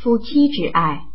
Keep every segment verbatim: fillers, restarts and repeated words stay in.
夫妻之爱。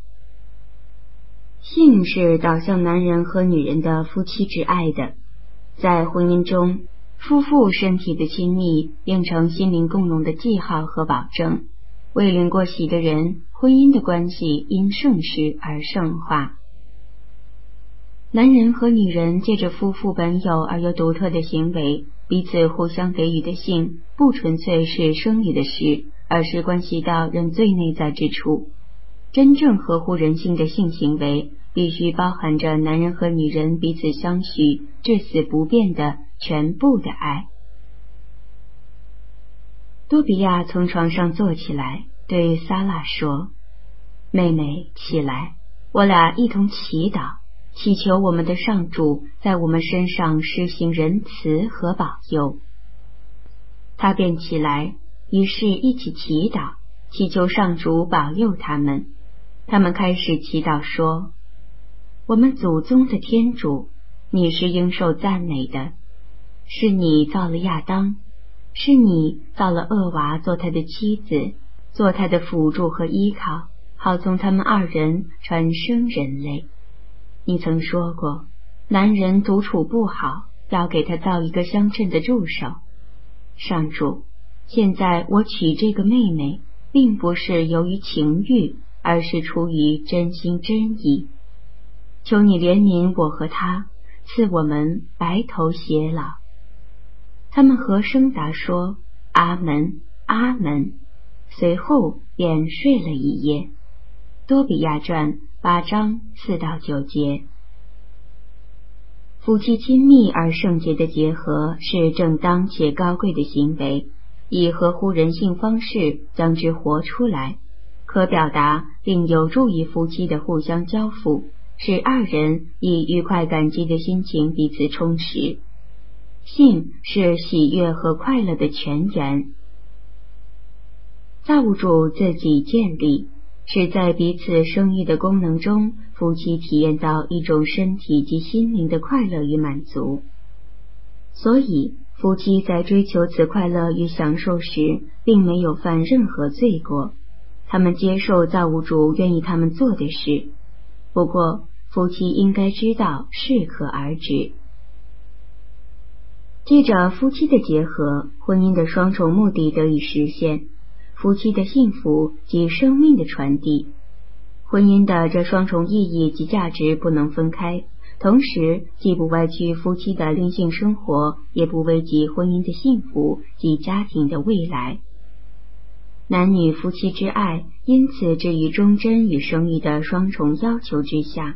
性是导向男人和女人的夫妻之爱的，在婚姻中，夫妇身体的亲密变成心灵共融的记号和保证。未领过喜的人，婚姻的关系因圣事而圣化。男人和女人借着夫妇本有而又独特的行为，彼此互相给予的性，不纯粹是生理的事，而是关系到人最内在之处。真正合乎人性的性行为，必须包含着男人和女人彼此相许、至死不变的全部的爱。多比亚从床上坐起来，对萨拉说：妹妹，起来，我俩一同祈祷，祈求我们的上主在我们身上施行仁慈和保佑。他便起来，于是一起祈祷，祈求上主保佑他们。他们开始祈祷说：我们祖宗的天主，你是应受赞美的，是你造了亚当，是你造了厄娃做他的妻子，做他的辅助和依靠，好从他们二人传生人类。你曾说过，男人独处不好，要给他造一个相称的助手。上主，现在我娶这个妹妹，并不是由于情欲，而是出于真心真意。求你怜悯我和她，赐我们白头偕老。他们和声答说：阿门，阿门。随后便睡了一夜。多比亚传八章四到九节。夫妻亲密而圣洁的结合是正当且高贵的行为，以合乎人性方式将之活出来，可表达并有助于夫妻的互相交付，使二人以愉快感激的心情彼此充实。性是喜悦和快乐的泉源。造物主自己建立，是在彼此生育的功能中，夫妻体验到一种身体及心灵的快乐与满足。所以夫妻在追求此快乐与享受时，并没有犯任何罪过，他们接受造物主愿意他们做的事。不过夫妻应该知道适可而止。借着夫妻的结合，婚姻的双重目的得以实现，夫妻的幸福及生命的传递。婚姻的这双重意义及价值不能分开，同时既不歪曲夫妻的灵性生活，也不危及婚姻的幸福及家庭的未来。男女夫妻之爱因此置于忠贞与生育的双重要求之下。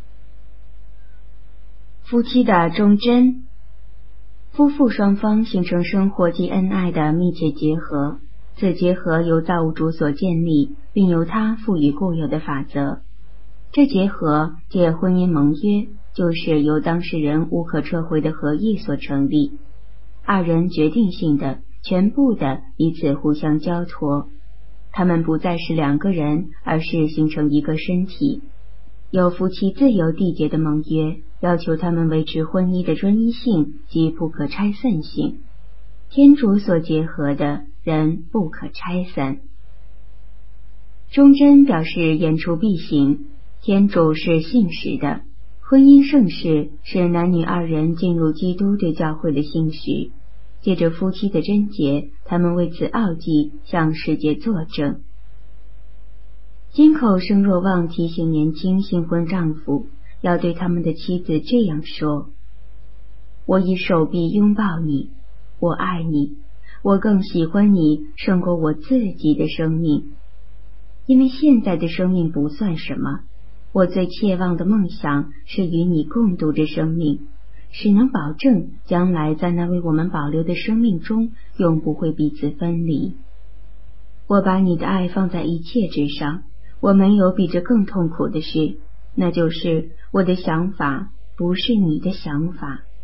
夫妻的忠贞，夫妇双方形成生活及恩爱的密切结合，此结合由造物主所建立，并由他赋予固有的法则。这结合借婚姻盟约，就是由当事人无可撤回的合意所成立，二人决定性的、全部的彼此互相交托，他们不再是两个人，而是形成一个身体。有夫妻自由缔结的盟约，要求他们维持婚姻的专一性及不可拆散性。天主所结合的，人不可拆散。忠贞表示言出必行，天主是信实的，婚姻圣事是男女二人进入基督对教会的信实。借着夫妻的贞洁，他们为此奥迹向世界作证。金口生若望提醒年轻新婚丈夫，要对他们的妻子这样说：我以手臂拥抱你，我爱你，我更喜欢你胜过我自己的生命。因为现在的生命不算什么，我最切望的梦想是与你共度这生命，使能保证将来在那为我们保留的生命中永不会彼此分离。我把你的爱放在一切之上，我没有比这更痛苦的事，那就是我的想法不是你的想法。